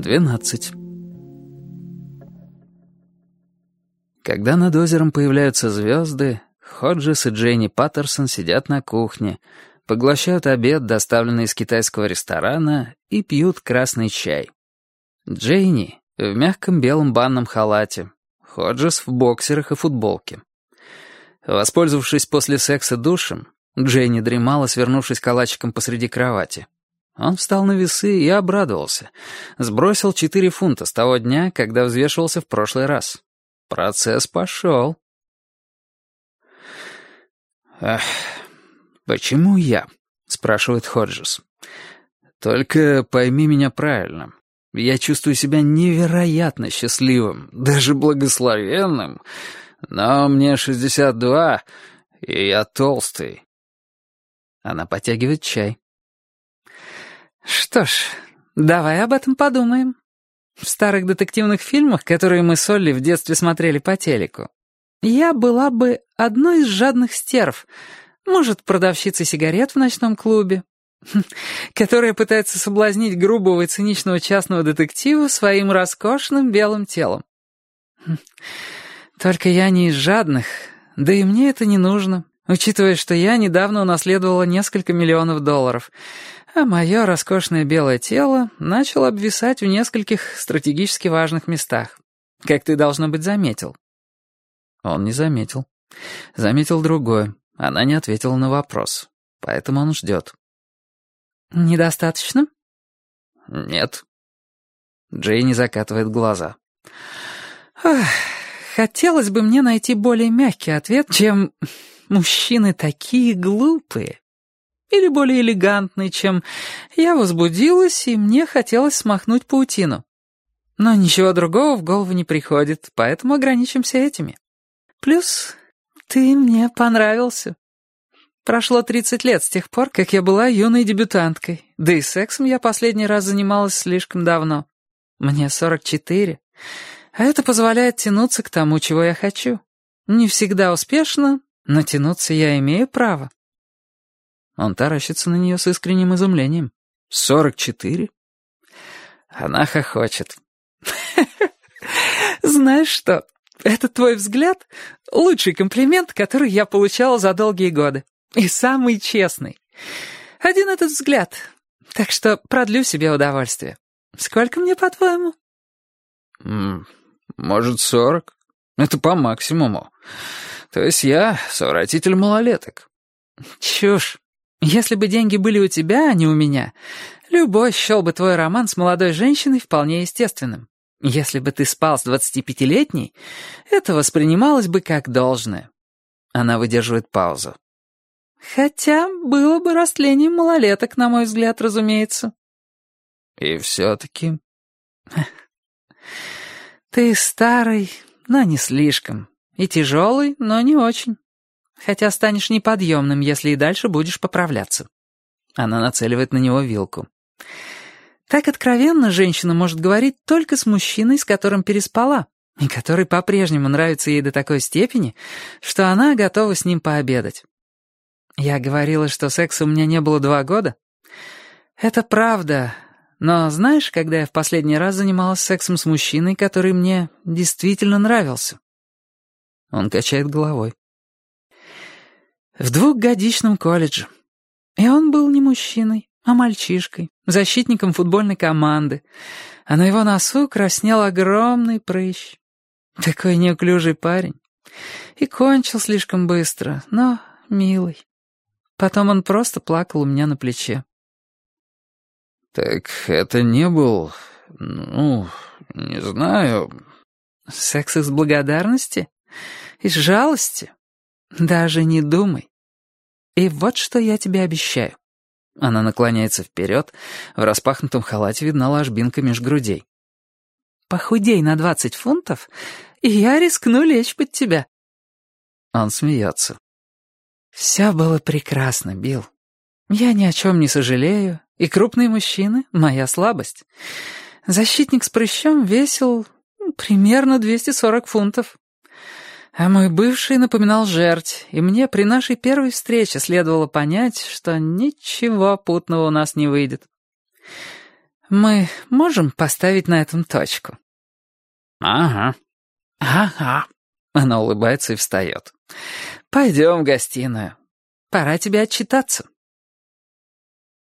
12. Когда над озером появляются звезды, Ходжес и Джейни Паттерсон сидят на кухне, поглощают обед, доставленный из китайского ресторана, и пьют красный чай. Джейни в мягком белом банном халате, Ходжес в боксерах и футболке. Воспользовавшись после секса душем, Джейни дремала, свернувшись калачиком посреди кровати. Он встал на весы и обрадовался. Сбросил 4 фунта с того дня, когда взвешивался в прошлый раз. Процесс пошел. «Эх, почему я?» — спрашивает Ходжес. «Только пойми меня правильно. Я чувствую себя невероятно счастливым, даже благословенным, но мне 62, и я толстый». Она потягивает чай. «Что ж, давай об этом подумаем. В старых детективных фильмах, которые мы с Олли в детстве смотрели по телеку, я была бы одной из жадных стерв, может, продавщицей сигарет в ночном клубе, которая пытается соблазнить грубого и циничного частного детектива своим роскошным белым телом. Только я не из жадных, да и мне это не нужно, учитывая, что я недавно унаследовала несколько миллионов долларов, а мое роскошное белое тело начало обвисать в нескольких стратегически важных местах, как ты, должно быть, заметил». Он не заметил. Заметил другое. Она не ответила на вопрос. Поэтому он ждет. «Недостаточно?» «Нет». Джейни закатывает глаза. «Ах, хотелось бы мне найти более мягкий ответ, чем «мужчины такие глупые». Или более элегантный, чем «я возбудилась, и мне хотелось смахнуть паутину». Но ничего другого в голову не приходит, поэтому ограничимся этими. Плюс ты мне понравился. Прошло 30 лет с тех пор, как я была юной дебютанткой, да и сексом я последний раз занималась слишком давно. Мне 44, а это позволяет тянуться к тому, чего я хочу. Не всегда успешно, но тянуться я имею право». Он таращится на нее с искренним изумлением. 44? Она хохочет. «Знаешь что, этот твой взгляд — лучший комплимент, который я получала за долгие годы. И самый честный. Один этот взгляд. Так что продлю себе удовольствие. Сколько мне, по-твоему?» «Может, 40. Это по максимуму. То есть я совратитель малолеток». «Чушь. Если бы деньги были у тебя, а не у меня, любой счел бы твой роман с молодой женщиной вполне естественным. Если бы ты спал с 25-летней, это воспринималось бы как должное». Она выдерживает паузу. «Хотя было бы растлением малолеток, на мой взгляд, разумеется». «И все-таки...» «Ты старый, но не слишком. И тяжелый, но не очень. Хотя станешь неподъемным, если и дальше будешь поправляться». Она нацеливает на него вилку. «Так откровенно женщина может говорить только с мужчиной, с которым переспала, и который по-прежнему нравится ей до такой степени, что она готова с ним пообедать. Я говорила, что секса у меня не было 2 года. Это правда, но знаешь, когда я в последний раз занималась сексом с мужчиной, который мне действительно нравился?» Он качает головой. «В 2-годичном колледже. И он был не мужчиной, а мальчишкой, защитником футбольной команды, а на его носу краснел огромный прыщ. Такой неуклюжий парень. И кончил слишком быстро, но милый. Потом он просто плакал у меня на плече». «Так это не был... не знаю...» «Секс из благодарности? Из жалости? Даже не думай. И вот что я тебе обещаю». Она наклоняется вперед, в распахнутом халате видна ложбинка меж грудей. «Похудей на 20 фунтов, и я рискну лечь под тебя». Он смеется. «Все было прекрасно, Билл. Я ни о чем не сожалею, и крупные мужчины — моя слабость. Защитник с прыщом весил примерно 240 фунтов. А мой бывший напоминал жерть, и мне при нашей первой встрече следовало понять, что ничего путного у нас не выйдет. Мы можем поставить на этом точку?» «Ага». «Ага». Она улыбается и встает. «Пойдем в гостиную. Пора тебе отчитаться».